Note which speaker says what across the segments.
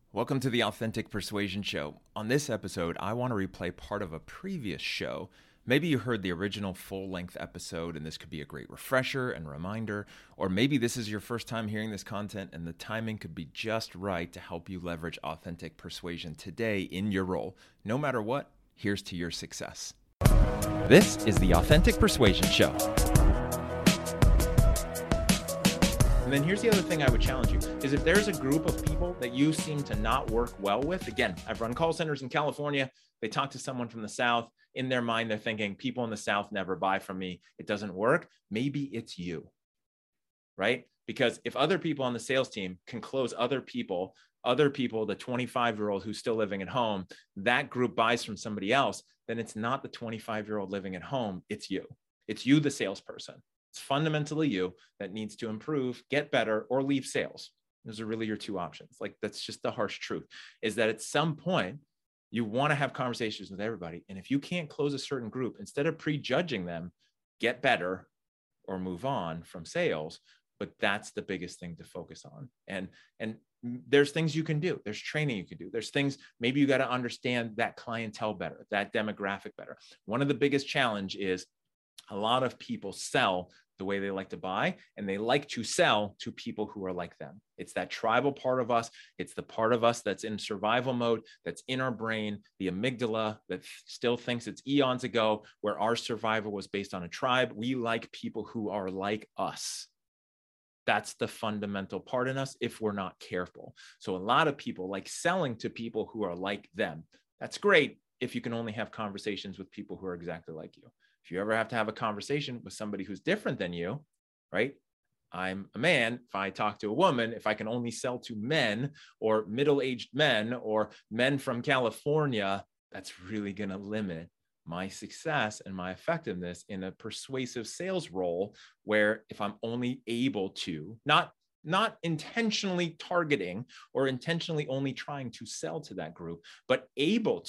Speaker 1: Welcome to the Authentic Persuasion Show. On this episode, I want to replay part of a previous show. Maybe you heard the original full-length episode and this could be a great refresher and reminder, or maybe this is your first time hearing this content and the timing could be just right to help you leverage authentic persuasion today in your role. No matter what, here's to your success. This is the Authentic Persuasion Show. And then here's the other thing I would challenge you, is if there's a group of people that you seem to not work well with, again, I've run call centers in California, they talk to someone from the South, in their mind, they're thinking, people in the South never buy from me, it doesn't work. Maybe it's you, right? Because if other people on the sales team can close other people, the 25-year-old who's still living at home, that group buys from somebody else, then it's not the 25-year-old living at home, it's you. It's you, the salesperson. It's fundamentally you that needs to improve, get better, or leave sales. Those are really your two options. Like, that's just the harsh truth, is that at some point, you want to have conversations with everybody. And if you can't close a certain group, instead of prejudging them, get better or move on from sales. But that's the biggest thing to focus on. And there's things you can do. There's training you can do. There's things, maybe you got to understand that clientele better, that demographic better. One of the biggest challenge is a lot of people sell the way they like to buy, and they like to sell to people who are like them. It's that tribal part of us. It's the part of us that's in survival mode, that's in our brain, the amygdala that still thinks it's eons ago, where our survival was based on a tribe. We like people who are like us. That's the fundamental part in us if we're not careful. So a lot of people like selling to people who are like them. That's great if you can only have conversations with people who are exactly like you. If you ever have to have a conversation with somebody who's different than you, right? I'm a man. If I talk to a woman, if I can only sell to men or middle-aged men or men from California, that's really going to limit my success and my effectiveness in a persuasive sales role, where if I'm only able to, not intentionally targeting or intentionally only trying to sell to that group, but able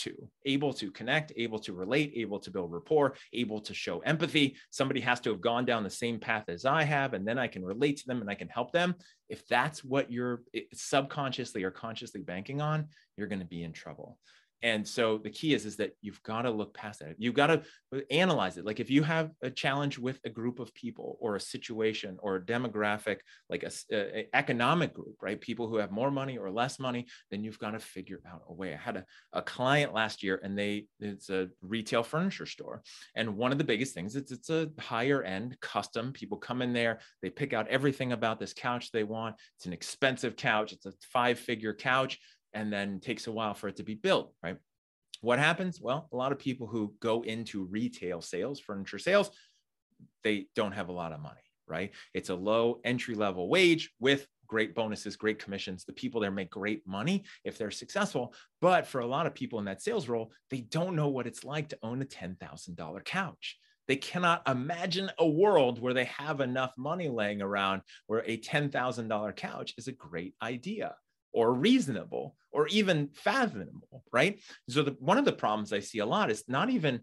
Speaker 1: to connect, able to relate, able to build rapport, able to show empathy. Somebody has to have gone down the same path as I have, and then I can relate to them and I can help them. If that's what you're subconsciously or consciously banking on, you're going to be in trouble. And so the key is that you've got to look past that. You've got to analyze it. Like, if you have a challenge with a group of people or a situation or a demographic, like a economic group, right? People who have more money or less money, then you've got to figure out a way. I had a client last year, and it's a retail furniture store. And one of the biggest things, it's a higher end custom. People come in there, they pick out everything about this couch they want. It's an expensive couch. It's a 5-figure couch. And then takes a while for it to be built, right? What happens? Well, a lot of people who go into retail sales, furniture sales, they don't have a lot of money, right? It's a low entry-level wage with great bonuses, great commissions. The people there make great money if they're successful. But for a lot of people in that sales role, they don't know what it's like to own a $10,000 couch. They cannot imagine a world where they have enough money laying around where a $10,000 couch is a great idea, or reasonable, or even fathomable, right? So one of the problems I see a lot is not even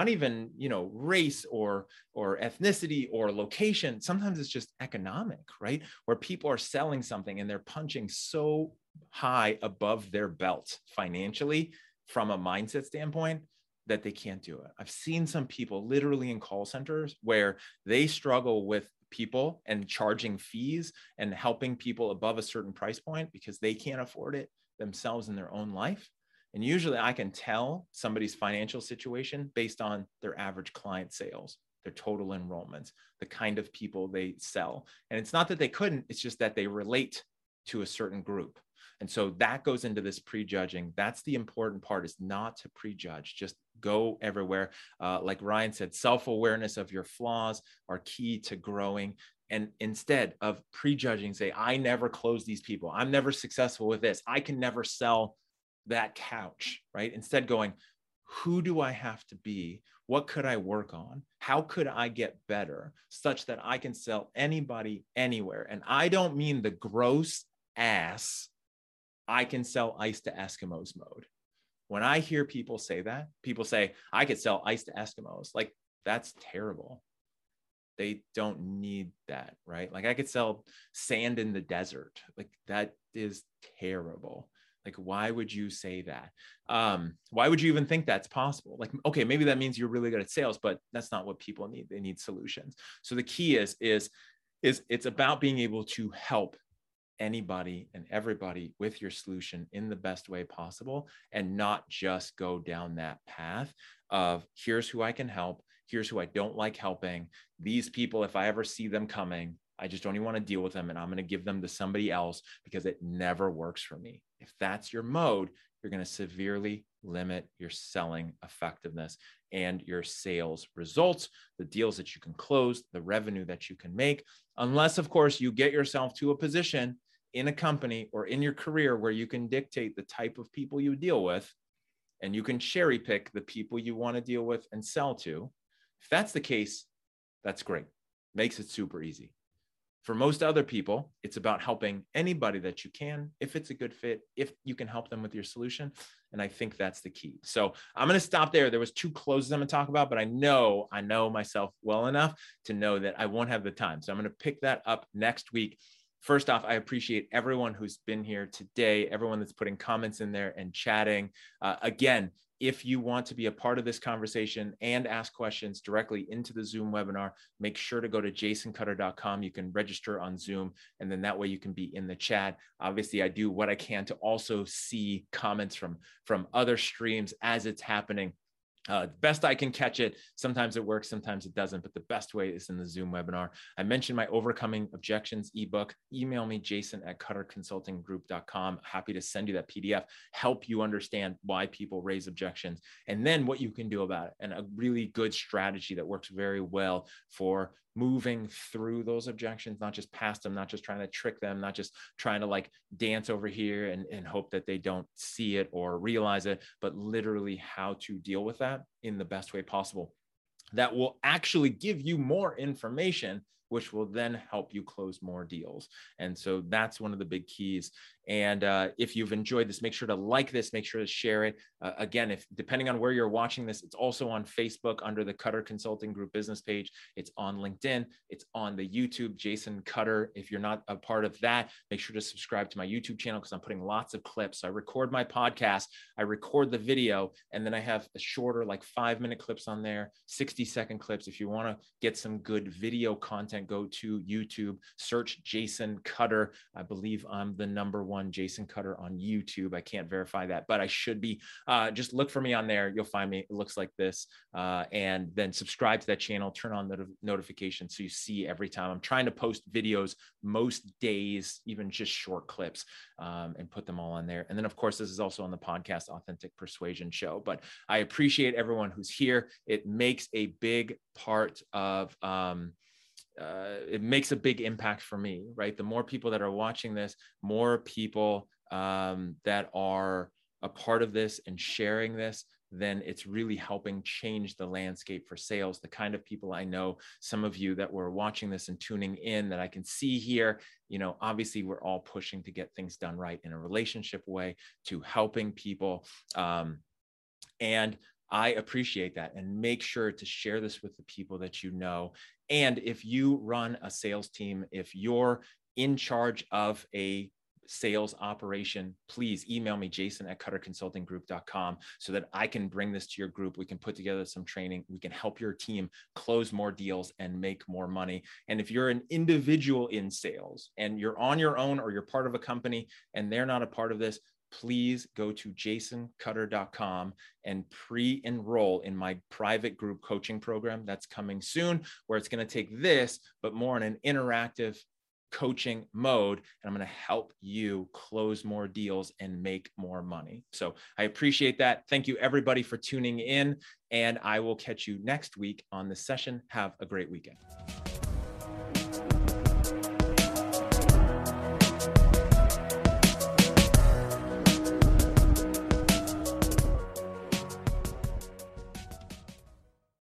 Speaker 1: race or ethnicity or location. Sometimes it's just economic, right? Where people are selling something and they're punching so high above their belt financially from a mindset standpoint that they can't do it. I've seen some people literally in call centers where they struggle with people and charging fees and helping people above a certain price point because they can't afford it themselves in their own life. And usually I can tell somebody's financial situation based on their average client sales, their total enrollments, the kind of people they sell. And it's not that they couldn't, it's just that they relate to a certain group. And so that goes into this prejudging. That's the important part, is not to prejudge, just go everywhere. Like Ryan said, self-awareness of your flaws are key to growing. And instead of prejudging, say, I never close these people. I'm never successful with this. I can never sell that couch, right? Instead going, who do I have to be? What could I work on? How could I get better such that I can sell anybody anywhere? And I don't mean the gross ass, I can sell ice to Eskimos mode. When I hear people say that, people say, I could sell ice to Eskimos. Like, that's terrible. They don't need that, right? Like, I could sell sand in the desert. Like, that is terrible. Like, why would you say that? Why would you even think that's possible? Like, okay, maybe that means you're really good at sales, but that's not what people need. They need solutions. So the key is it's about being able to help anybody and everybody with your solution in the best way possible, and not just go down that path of here's who I can help, here's who I don't like helping. These people, if I ever see them coming, I just don't even want to deal with them, and I'm going to give them to somebody else because it never works for me. If that's your mode, you're going to severely limit your selling effectiveness and your sales results, the deals that you can close, the revenue that you can make, unless, of course, you get yourself to a position in a company or in your career where you can dictate the type of people you deal with, and you can cherry pick the people you want to deal with and sell to. If that's the case, that's great. Makes it super easy. For most other people, it's about helping anybody that you can, if it's a good fit, if you can help them with your solution. And I think that's the key. So I'm going to stop there. There was 2 closes I'm going to talk about, but I know myself well enough to know that I won't have the time. So I'm going to pick that up next week. First off, I appreciate everyone who's been here today, everyone that's putting comments in there and chatting. Again, if you want to be a part of this conversation and ask questions directly into the Zoom webinar, make sure to go to jasoncutter.com. You can register on Zoom, and then that way you can be in the chat. Obviously, I do what I can to also see comments from other streams as it's happening. Best I can catch it. Sometimes it works, sometimes it doesn't, but the best way is in the Zoom webinar. I mentioned my Overcoming Objections ebook. Email me, jason@cutterconsultinggroup.com. Happy to send you that PDF, help you understand why people raise objections, and then what you can do about it. And a really good strategy that works very well for moving through those objections, not just past them, not just trying to trick them, not just trying to like dance over here and hope that they don't see it or realize it, but literally how to deal with that in the best way possible. That will actually give you more information, which will then help you close more deals. And so that's one of the big keys. And if you've enjoyed this, make sure to like this, make sure to share it. Again, if depending on where you're watching this, it's also on Facebook under the Cutter Consulting Group business page. It's on LinkedIn. It's on the YouTube, Jason Cutter. If you're not a part of that, make sure to subscribe to my YouTube channel because I'm putting lots of clips. So I record my podcast, I record the video, and then I have a shorter, like 5-minute clips on there, 60-second clips. If you want to get some good video content, go to YouTube, search Jason Cutter. I believe I'm the #1 Jason Cutter on YouTube. I can't verify that, but I should be. Just look for me on there. You'll find me. It looks like this. And then subscribe to that channel, turn on the notifications so you see every time. I'm trying to post videos most days, even just short clips, and put them all on there. And then, of course, this is also on the podcast, Authentic Persuasion Show. But I appreciate everyone who's here. It makes a big part of it makes a big impact for me, right? The more people that are watching this, more people that are a part of this and sharing this, then it's really helping change the landscape for sales. The kind of people I know, some of you that were watching this and tuning in that I can see here, obviously we're all pushing to get things done right in a relationship way, to helping people. And I appreciate that, and make sure to share this with the people that you know. And if you run a sales team, if you're in charge of a sales operation, please email me, jason@cutterconsultinggroup.com, so that I can bring this to your group. We can put together some training. We can help your team close more deals and make more money. And if you're an individual in sales and you're on your own, or you're part of a company and they're not a part of this, please go to jasoncutter.com and pre-enroll in my private group coaching program that's coming soon, where it's going to take this, but more in an interactive coaching mode. And I'm going to help you close more deals and make more money. So I appreciate that. Thank you, everybody, for tuning in. And I will catch you next week on this session. Have a great weekend.